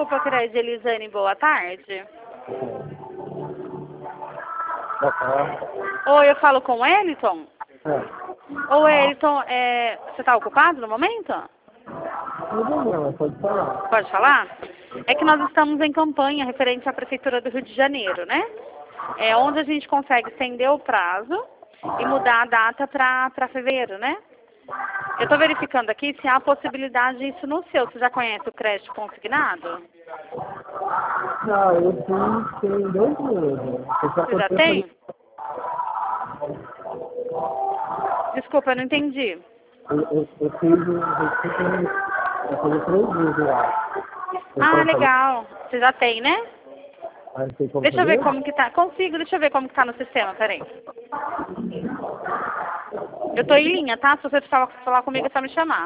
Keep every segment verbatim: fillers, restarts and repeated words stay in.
desculpa, Cred, Elisane, boa tarde. Oi, eu falo com o Wellington? É. Ô, Wellington, é, você está ocupado no momento? Não, não, pode falar. Pode falar? É que nós estamos em campanha referente à Prefeitura do Rio de Janeiro, né? É onde a gente consegue estender o prazo e mudar a data para fevereiro, né? Eu estou verificando aqui se há possibilidade disso no seu. Você já conhece o crédito consignado? Não, eu fiz tem dois meses. Você já tem? Desculpa, eu não entendi. Eu, eu, eu fiz um recentemente, eu fiz três meses lá. Ah, legal. Você já tem, né? Deixa eu ver como que tá. Consigo, deixa eu ver como que tá no sistema, peraí. Eu tô em linha, tá? Se você precisar falar comigo, é só me chamar.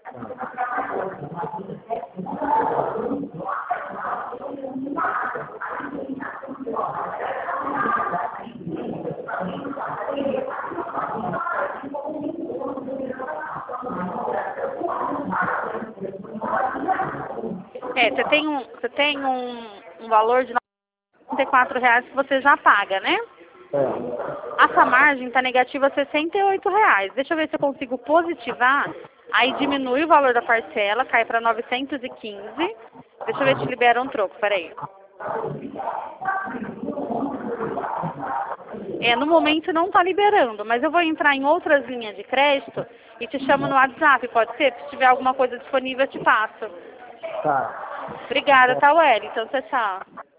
É, você tem um, você tem um, um valor de noventa e quatro reais que você já paga, né? É. Essa margem está negativa sessenta e oito reais. Deixa eu ver se eu consigo positivar. Aí diminui o valor da parcela, cai para novecentos e quinze. Deixa eu ver se libera um troco, peraí. É, no momento não está liberando, mas eu vou entrar em outras linhas de crédito e te chamo no WhatsApp, pode ser? Se tiver alguma coisa disponível, eu te passo. Tá. Obrigada, tá, Wellington? Tchau, tchau.